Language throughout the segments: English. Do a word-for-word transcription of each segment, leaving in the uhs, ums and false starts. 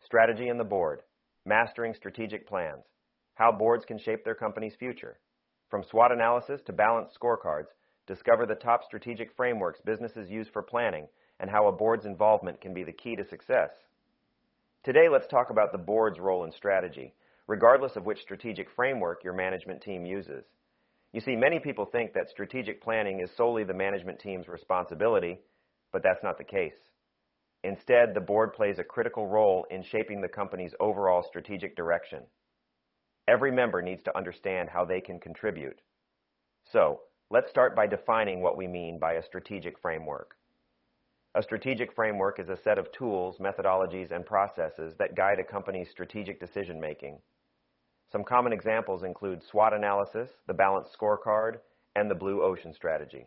Strategy and the Board, Mastering Strategic Plans, How Boards Can Shape Their Company's Future. From SWOT analysis to balanced scorecards, discover the top strategic frameworks businesses use for planning and how a board's involvement can be the key to success. Today, let's talk about the board's role in strategy, regardless of which strategic framework your management team uses. You see, many people think that strategic planning is solely the management team's responsibility, but that's not the case. Instead, the board plays a critical role in shaping the company's overall strategic direction. Every member needs to understand how they can contribute. So, let's start by defining what we mean by a strategic framework. A strategic framework is a set of tools, methodologies, and processes that guide a company's strategic decision-making. Some common examples include SWOT analysis, the balanced scorecard, and the blue ocean strategy.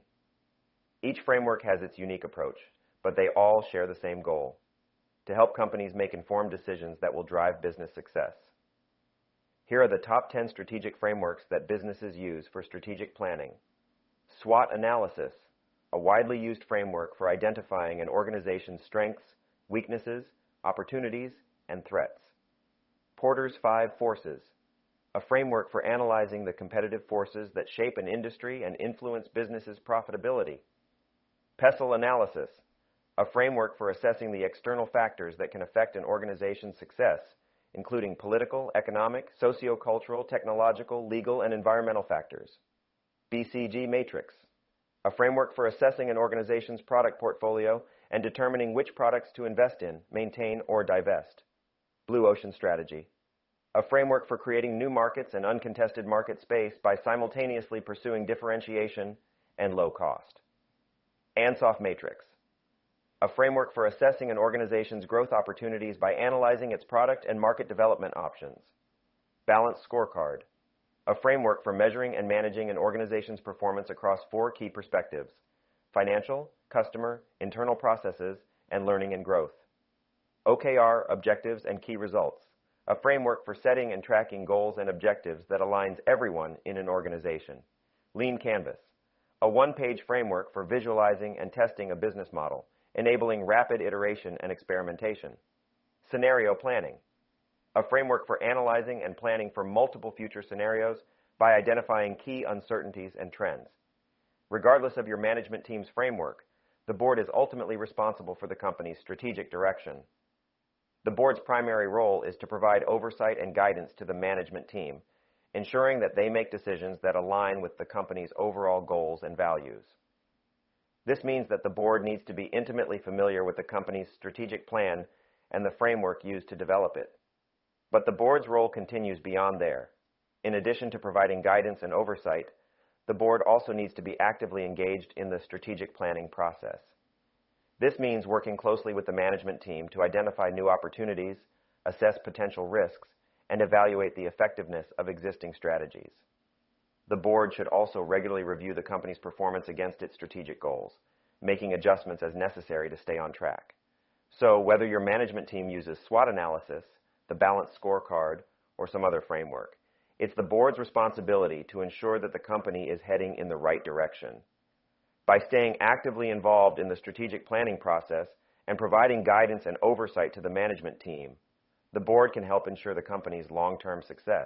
Each framework has its unique approach, but they all share the same goal: to help companies make informed decisions that will drive business success. Here are the top ten strategic frameworks that businesses use for strategic planning. SWOT analysis, a widely used framework for identifying an organization's strengths, weaknesses, opportunities, and threats. Porter's Five Forces, a framework for analyzing the competitive forces that shape an industry and influence businesses' profitability. PESTLE analysis, a framework for assessing the external factors that can affect an organization's success, including political, economic, socio-cultural, technological, legal, and environmental factors. B C G Matrix, a framework for assessing an organization's product portfolio and determining which products to invest in, maintain, or divest. Blue Ocean Strategy, a framework for creating new markets and uncontested market space by simultaneously pursuing differentiation and low cost. Ansoff Matrix, a framework for assessing an organization's growth opportunities by analyzing its product and market development options. Balanced Scorecard, a framework for measuring and managing an organization's performance across four key perspectives: financial, customer, internal processes, and learning and growth. O K R, Objectives and Key Results, a framework for setting and tracking goals and objectives that aligns everyone in an organization. Lean Canvas, a one-page framework for visualizing and testing a business model, enabling rapid iteration and experimentation. Scenario Planning, a framework for analyzing and planning for multiple future scenarios by identifying key uncertainties and trends. Regardless of your management team's framework, the board is ultimately responsible for the company's strategic direction. The board's primary role is to provide oversight and guidance to the management team, ensuring that they make decisions that align with the company's overall goals and values. This means that the board needs to be intimately familiar with the company's strategic plan and the framework used to develop it. But the board's role continues beyond there. In addition to providing guidance and oversight, the board also needs to be actively engaged in the strategic planning process. This means working closely with the management team to identify new opportunities, assess potential risks, and evaluate the effectiveness of existing strategies. The board should also regularly review the company's performance against its strategic goals, making adjustments as necessary to stay on track. So, whether your management team uses SWOT analysis, the balanced scorecard, or some other framework, it's the board's responsibility to ensure that the company is heading in the right direction. By staying actively involved in the strategic planning process and providing guidance and oversight to the management team, the board can help ensure the company's long-term success.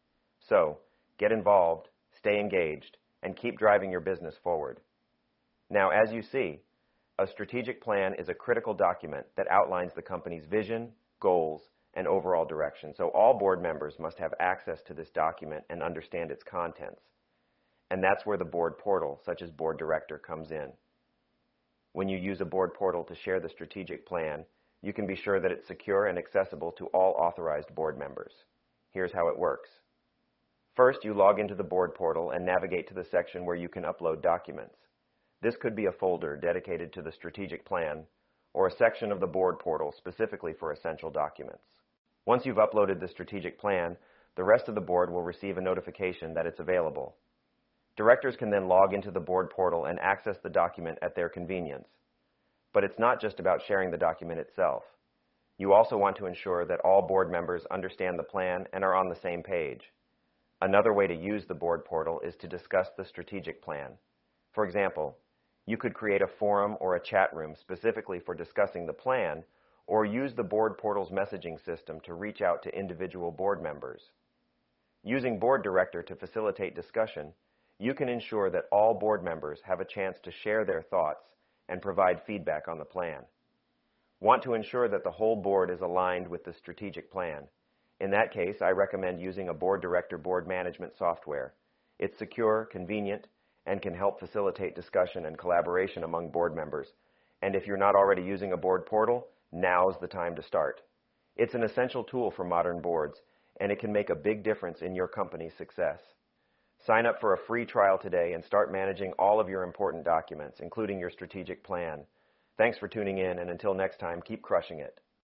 So, get involved, stay engaged, and keep driving your business forward. Now, as you see, a strategic plan is a critical document that outlines the company's vision, goals, and overall direction. So all board members must have access to this document and understand its contents. And that's where the board portal, such as Board Director, comes in. When you use a board portal to share the strategic plan, you can be sure that it's secure and accessible to all authorized board members. Here's how it works. First, you log into the board portal and navigate to the section where you can upload documents. This could be a folder dedicated to the strategic plan or a section of the board portal specifically for essential documents. Once you've uploaded the strategic plan, the rest of the board will receive a notification that it's available. Directors can then log into the board portal and access the document at their convenience. But it's not just about sharing the document itself. You also want to ensure that all board members understand the plan and are on the same page. Another way to use the board portal is to discuss the strategic plan. For example, you could create a forum or a chat room specifically for discussing the plan, or use the board portal's messaging system to reach out to individual board members. Using Board Director to facilitate discussion, you can ensure that all board members have a chance to share their thoughts and provide feedback on the plan. Want to ensure that the whole board is aligned with the strategic plan? In that case, I recommend using a Board Director board management software. It's secure, convenient, and can help facilitate discussion and collaboration among board members. And if you're not already using a board portal, now's the time to start. It's an essential tool for modern boards, and it can make a big difference in your company's success. Sign up for a free trial today and start managing all of your important documents, including your strategic plan. Thanks for tuning in, and until next time, keep crushing it.